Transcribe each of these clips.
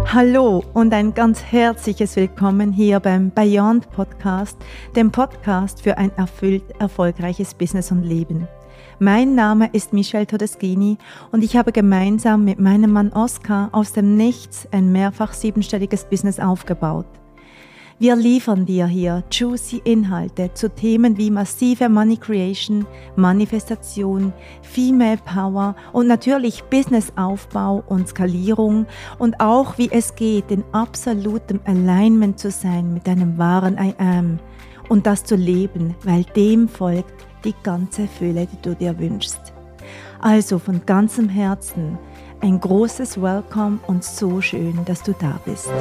Hallo und ein ganz herzliches Willkommen hier beim Beyond Podcast, dem Podcast für ein erfüllt erfolgreiches Business und Leben. Mein Name ist Michelle Todeschini und ich habe gemeinsam mit meinem Mann Oskar aus dem Nichts ein mehrfach siebenstelliges Business aufgebaut. Wir liefern dir hier juicy Inhalte zu Themen wie massive Money Creation, Manifestation, Female Power und natürlich Businessaufbau und Skalierung und auch wie es geht, in absolutem Alignment zu sein mit deinem wahren I Am und das zu leben, weil dem folgt die ganze Fülle, die du dir wünschst. Also von ganzem Herzen ein großes Welcome und so schön, dass du da bist.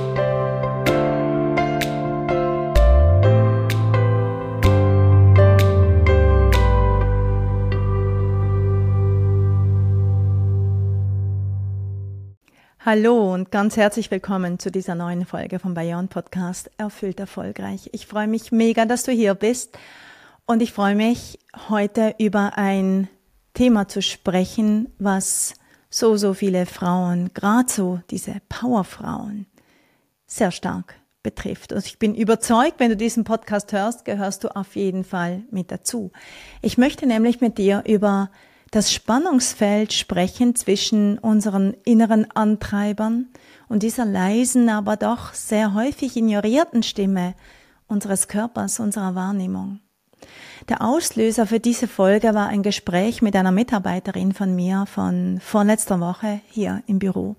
Hallo und ganz herzlich willkommen zu dieser neuen Folge vom Beyond Podcast Erfüllt Erfolgreich. Ich freue mich mega, dass du hier bist und ich freue mich, heute über ein Thema zu sprechen, was so viele Frauen, gerade so diese Powerfrauen, sehr stark betrifft. Und ich bin überzeugt, wenn du diesen Podcast hörst, gehörst du auf jeden Fall mit dazu. Ich möchte nämlich mit dir über das Spannungsfeld sprechen zwischen unseren inneren Antreibern und dieser leisen, aber doch sehr häufig ignorierten Stimme unseres Körpers, unserer Wahrnehmung. Der Auslöser für diese Folge war ein Gespräch mit einer Mitarbeiterin von mir von vorletzter Woche hier im Büro.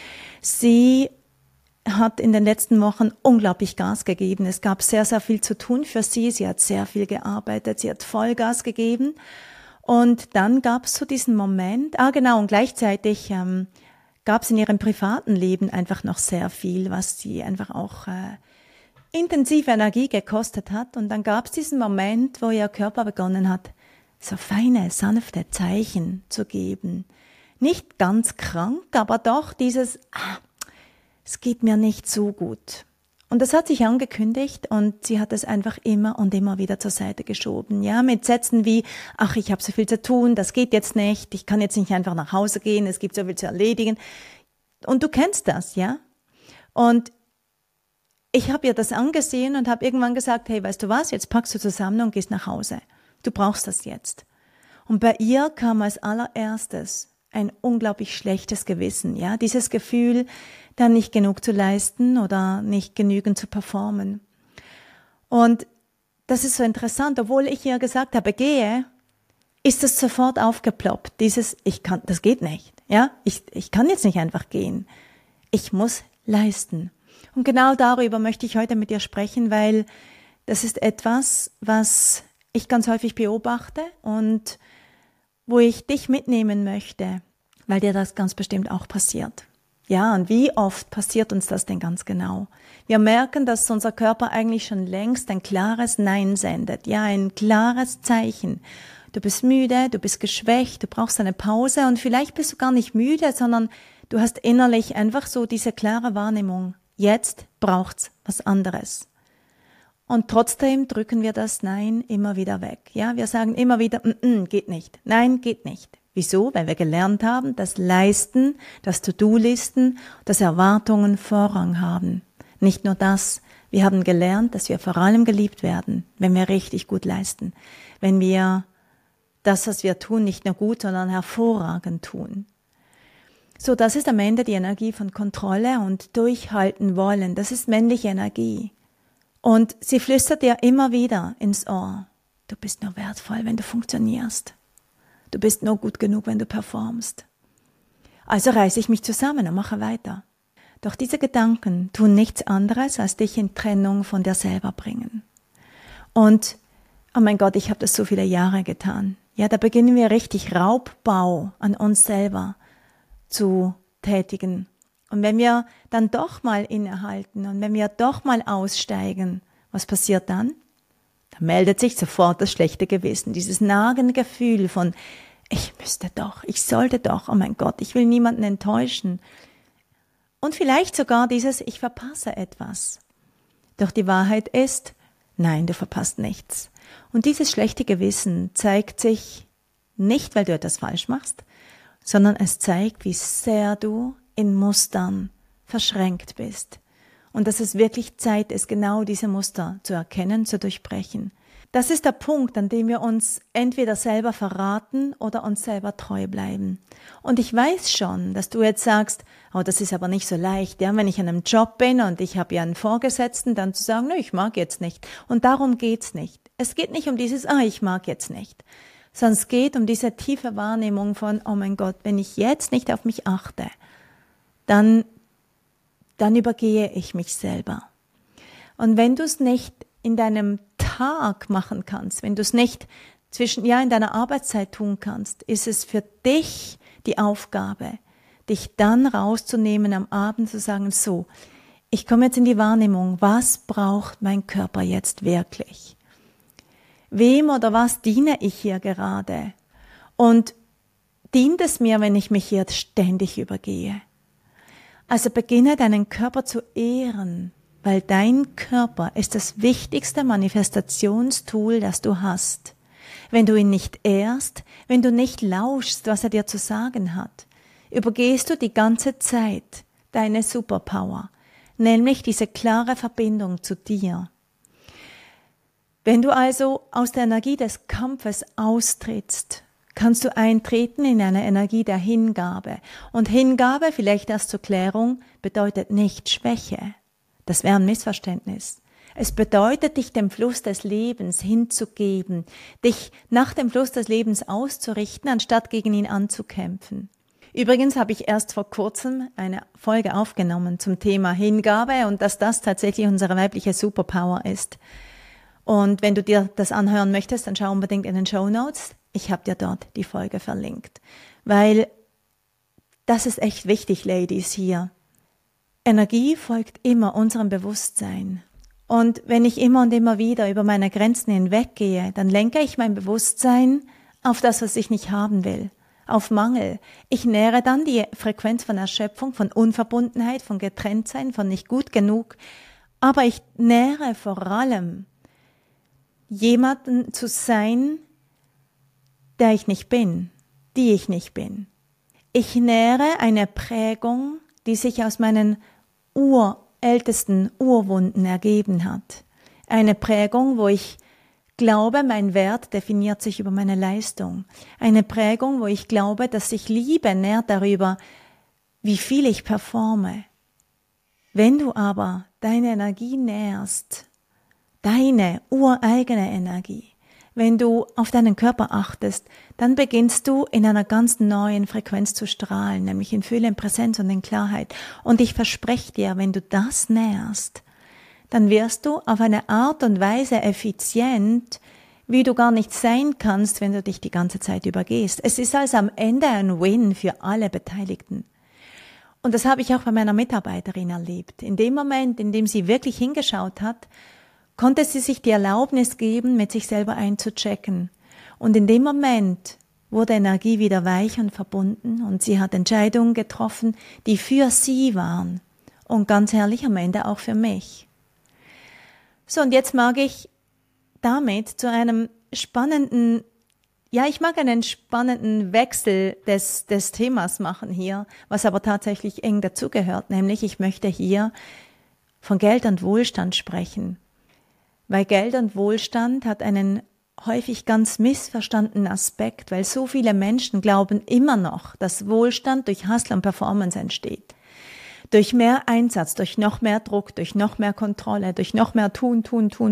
Sie hat in den letzten Wochen unglaublich Gas gegeben. Es gab sehr viel zu tun für sie. Sie hat sehr viel gearbeitet. Sie hat Vollgas gegeben. Und dann gab es so diesen Moment, und gleichzeitig gab es in ihrem privaten Leben einfach noch sehr viel, was sie einfach auch intensive Energie gekostet hat. Und dann gab es diesen Moment, wo ihr Körper begonnen hat, so feine, sanfte Zeichen zu geben. Nicht ganz krank, aber doch dieses, es geht mir nicht so gut. Und das hat sich angekündigt und sie hat es einfach immer und immer wieder zur Seite geschoben. Ja, mit Sätzen wie, ich habe so viel zu tun, das geht jetzt nicht, ich kann jetzt nicht einfach nach Hause gehen, es gibt so viel zu erledigen. Und du kennst das, ja? Und ich habe ihr das angesehen und habe irgendwann gesagt, hey, weißt du was, jetzt packst du zusammen und gehst nach Hause. Du brauchst das jetzt. Und bei ihr kam als allererstes ein unglaublich schlechtes Gewissen, ja, dieses Gefühl, dann nicht genug zu leisten oder nicht genügend zu performen. Und das ist so interessant, obwohl ich ihr gesagt habe, gehe, ist es sofort aufgeploppt, das geht nicht, ja, ich kann jetzt nicht einfach gehen, ich muss leisten. Und genau darüber möchte ich heute mit dir sprechen, weil das ist etwas, was ich ganz häufig beobachte und wo ich dich mitnehmen möchte, weil dir das ganz bestimmt auch passiert. Ja, und wie oft passiert uns das denn ganz genau? Wir merken, dass unser Körper eigentlich schon längst ein klares Nein sendet. Ja, ein klares Zeichen. Du bist müde, du bist geschwächt, du brauchst eine Pause und vielleicht bist du gar nicht müde, sondern du hast innerlich einfach so diese klare Wahrnehmung. Jetzt braucht's was anderes. Und trotzdem drücken wir das Nein immer wieder weg. Ja, wir sagen immer wieder, geht nicht. Nein, geht nicht. Wieso? Weil wir gelernt haben, dass Leisten, dass To-Do-Listen, dass Erwartungen Vorrang haben. Nicht nur das. Wir haben gelernt, dass wir vor allem geliebt werden, wenn wir richtig gut leisten. Wenn wir das, was wir tun, nicht nur gut, sondern hervorragend tun. So, das ist am Ende die Energie von Kontrolle und Durchhalten wollen. Das ist männliche Energie. Und sie flüstert dir immer wieder ins Ohr, du bist nur wertvoll, wenn du funktionierst. Du bist nur gut genug, wenn du performst. Also reiße ich mich zusammen und mache weiter. Doch diese Gedanken tun nichts anderes, als dich in Trennung von dir selber bringen. Und, oh mein Gott, ich habe das so viele Jahre getan. Ja, da beginnen wir richtig Raubbau an uns selber zu tätigen. Und wenn wir dann doch mal innehalten und wenn wir doch mal aussteigen, was passiert dann? Da meldet sich sofort das schlechte Gewissen, dieses nagende Gefühl von, ich müsste doch, ich sollte doch, oh mein Gott, ich will niemanden enttäuschen. Und vielleicht sogar dieses, ich verpasse etwas. Doch die Wahrheit ist, nein, du verpasst nichts. Und dieses schlechte Gewissen zeigt sich nicht, weil du etwas falsch machst, sondern es zeigt, wie sehr du in Mustern verschränkt bist. Und dass es wirklich Zeit ist, genau diese Muster zu erkennen, zu durchbrechen. Das ist der Punkt, an dem wir uns entweder selber verraten oder uns selber treu bleiben. Und ich weiß schon, dass du jetzt sagst, oh, das ist aber nicht so leicht, ja, wenn ich in einem Job bin und ich habe ja einen Vorgesetzten, dann zu sagen, nö, ich mag jetzt nicht. Und darum geht's nicht. Es geht nicht um dieses, ich mag jetzt nicht. Sondern es geht um diese tiefe Wahrnehmung von, oh mein Gott, wenn ich jetzt nicht auf mich achte, dann übergehe ich mich selber. Und wenn du es nicht in deinem Tag machen kannst, wenn du es nicht in deiner Arbeitszeit tun kannst, ist es für dich die Aufgabe, dich dann rauszunehmen am Abend, zu sagen, so, ich komme jetzt in die Wahrnehmung, was braucht mein Körper jetzt wirklich? Wem oder was diene ich hier gerade? Und dient es mir, wenn ich mich hier ständig übergehe? Also beginne deinen Körper zu ehren, weil dein Körper ist das wichtigste Manifestationstool, das du hast. Wenn du ihn nicht ehrst, wenn du nicht lauschst, was er dir zu sagen hat, übergehst du die ganze Zeit deine Superpower, nämlich diese klare Verbindung zu dir. Wenn du also aus der Energie des Kampfes austrittst, kannst du eintreten in eine Energie der Hingabe. Und Hingabe, vielleicht erst zur Klärung, bedeutet nicht Schwäche. Das wäre ein Missverständnis. Es bedeutet, dich dem Fluss des Lebens hinzugeben, dich nach dem Fluss des Lebens auszurichten, anstatt gegen ihn anzukämpfen. Übrigens habe ich erst vor kurzem eine Folge aufgenommen zum Thema Hingabe und dass das tatsächlich unsere weibliche Superpower ist. Und wenn du dir das anhören möchtest, dann schau unbedingt in den Shownotes. Ich habe dir dort die Folge verlinkt, weil das ist echt wichtig, Ladies, hier. Energie folgt immer unserem Bewusstsein. Und wenn ich immer und immer wieder über meine Grenzen hinweggehe, dann lenke ich mein Bewusstsein auf das, was ich nicht haben will, auf Mangel. Ich nähere dann die Frequenz von Erschöpfung, von Unverbundenheit, von Getrenntsein, von nicht gut genug. Aber ich nähere vor allem jemanden zu sein, der ich nicht bin, die ich nicht bin. Ich nähere eine Prägung, die sich aus meinen urältesten Urwunden ergeben hat. Eine Prägung, wo ich glaube, mein Wert definiert sich über meine Leistung. Eine Prägung, wo ich glaube, dass sich Liebe nährt darüber, wie viel ich performe. Wenn du aber deine Energie nährst, deine ureigene Energie, wenn du auf deinen Körper achtest, dann beginnst du in einer ganz neuen Frequenz zu strahlen, nämlich in Fülle, in Präsenz und in Klarheit. Und ich verspreche dir, wenn du das nährst, dann wirst du auf eine Art und Weise effizient, wie du gar nicht sein kannst, wenn du dich die ganze Zeit übergehst. Es ist also am Ende ein Win für alle Beteiligten. Und das habe ich auch bei meiner Mitarbeiterin erlebt. In dem Moment, in dem sie wirklich hingeschaut hat, konnte sie sich die Erlaubnis geben, mit sich selber einzuchecken. Und in dem Moment wurde Energie wieder weich und verbunden und sie hat Entscheidungen getroffen, die für sie waren und ganz herrlich am Ende auch für mich. So, und jetzt mag ich damit zu einem spannenden, ich mag einen spannenden Wechsel des Themas machen hier, was aber tatsächlich eng dazugehört, nämlich ich möchte hier von Geld und Wohlstand sprechen. Weil Geld und Wohlstand hat einen häufig ganz missverstandenen Aspekt, weil so viele Menschen glauben immer noch, dass Wohlstand durch Hustle und Performance entsteht. Durch mehr Einsatz, durch noch mehr Druck, durch noch mehr Kontrolle, durch noch mehr Tun.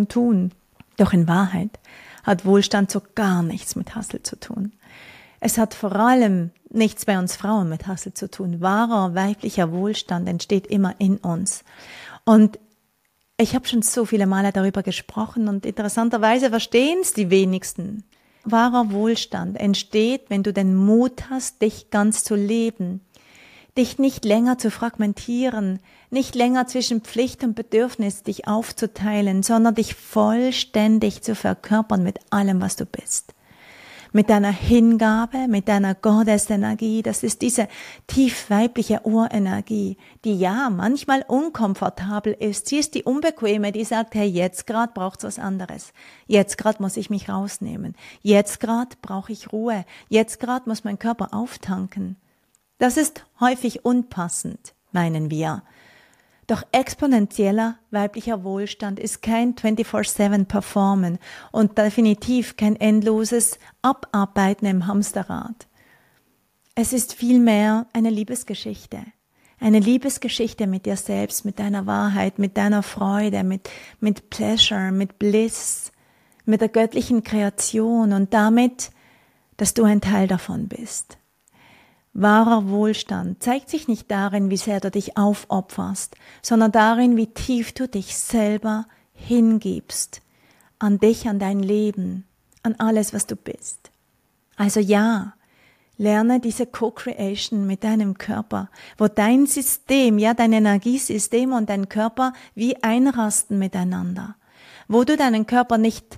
Doch in Wahrheit hat Wohlstand so gar nichts mit Hustle zu tun. Es hat vor allem nichts bei uns Frauen mit Hustle zu tun. Wahrer weiblicher Wohlstand entsteht immer in uns. Und ich habe schon so viele Male darüber gesprochen und interessanterweise verstehen es die wenigsten. Wahrer Wohlstand entsteht, wenn du den Mut hast, dich ganz zu leben, dich nicht länger zu fragmentieren, nicht länger zwischen Pflicht und Bedürfnis dich aufzuteilen, sondern dich vollständig zu verkörpern mit allem, was du bist. Mit deiner Hingabe, mit deiner Gottesenergie, das ist diese tief weibliche Urenergie, die ja manchmal unkomfortabel ist. Sie ist die Unbequeme, die sagt, hey, jetzt gerade braucht's was anderes. Jetzt gerade muss ich mich rausnehmen. Jetzt gerade brauche ich Ruhe. Jetzt gerade muss mein Körper auftanken. Das ist häufig unpassend, meinen wir. Doch exponentieller weiblicher Wohlstand ist kein 24/7 Performen und definitiv kein endloses Abarbeiten im Hamsterrad. Es ist vielmehr eine Liebesgeschichte. Eine Liebesgeschichte mit dir selbst, mit deiner Wahrheit, mit deiner Freude, mit Pleasure, mit Bliss, mit der göttlichen Kreation und damit, dass du ein Teil davon bist. Wahrer Wohlstand zeigt sich nicht darin, wie sehr du dich aufopferst, sondern darin, wie tief du dich selber hingibst. An dich, an dein Leben, an alles, was du bist. Also ja, lerne diese Co-Creation mit deinem Körper, wo dein System, ja dein Energiesystem und dein Körper wie einrasten miteinander. Wo du deinen Körper nicht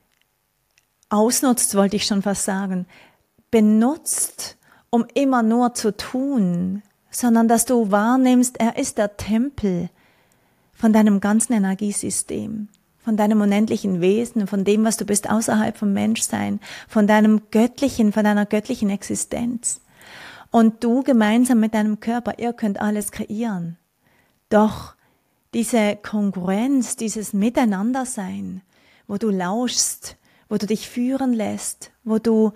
ausnutzt, wollte ich schon fast sagen, benutzt, um immer nur zu tun, sondern dass du wahrnimmst, er ist der Tempel von deinem ganzen Energiesystem, von deinem unendlichen Wesen, von dem, was du bist außerhalb vom Menschsein, von deinem göttlichen, von deiner göttlichen Existenz. Und du gemeinsam mit deinem Körper, ihr könnt alles kreieren. Doch diese Kongruenz, dieses Miteinandersein, wo du lauschst, wo du dich führen lässt, wo du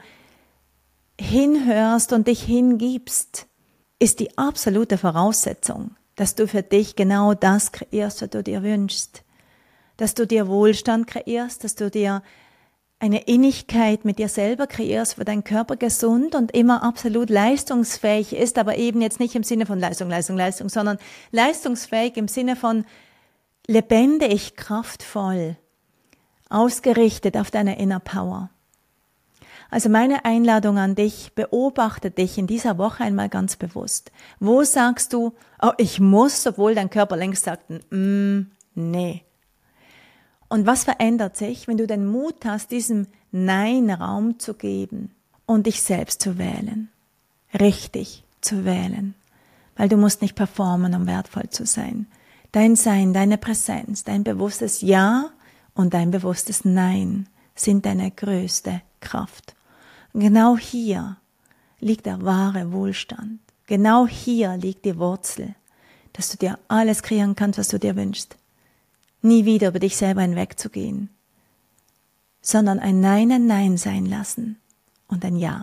hinhörst und dich hingibst, ist die absolute Voraussetzung, dass du für dich genau das kreierst, was du dir wünschst. Dass du dir Wohlstand kreierst, dass du dir eine Innigkeit mit dir selber kreierst, wo dein Körper gesund und immer absolut leistungsfähig ist, aber eben jetzt nicht im Sinne von Leistung, sondern leistungsfähig im Sinne von lebendig, kraftvoll, ausgerichtet auf deine Inner Power. Also meine Einladung an dich, beobachte dich in dieser Woche einmal ganz bewusst. Wo sagst du, oh, ich muss, obwohl dein Körper längst sagt, nee. Und was verändert sich, wenn du den Mut hast, diesem Nein Raum zu geben und dich selbst zu wählen, richtig zu wählen, weil du musst nicht performen, um wertvoll zu sein. Dein Sein, deine Präsenz, dein bewusstes Ja und dein bewusstes Nein sind deine größte Kraft. Und genau hier liegt der wahre Wohlstand. Genau hier liegt die Wurzel, dass du dir alles kreieren kannst, was du dir wünschst. Nie wieder über dich selber hinwegzugehen, sondern ein Nein sein lassen und ein Ja.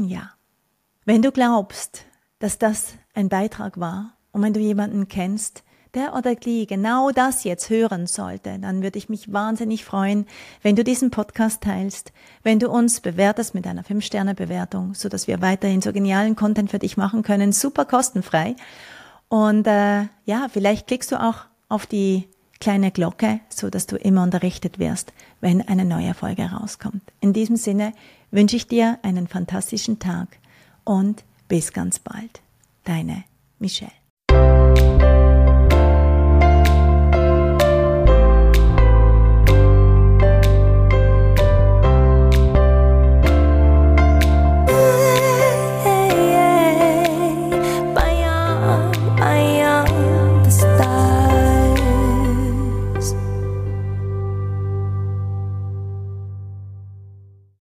Wenn du glaubst, dass das ein Beitrag war und wenn du jemanden kennst, der oder die genau das jetzt hören sollte, dann würde ich mich wahnsinnig freuen, wenn du diesen Podcast teilst, wenn du uns bewertest mit einer 5-Sterne-Bewertung, so dass wir weiterhin so genialen Content für dich machen können, super kostenfrei. Und vielleicht klickst du auch auf die kleine Glocke, so dass du immer unterrichtet wirst, wenn eine neue Folge rauskommt. In diesem Sinne wünsche ich dir einen fantastischen Tag und bis ganz bald. Deine Michelle.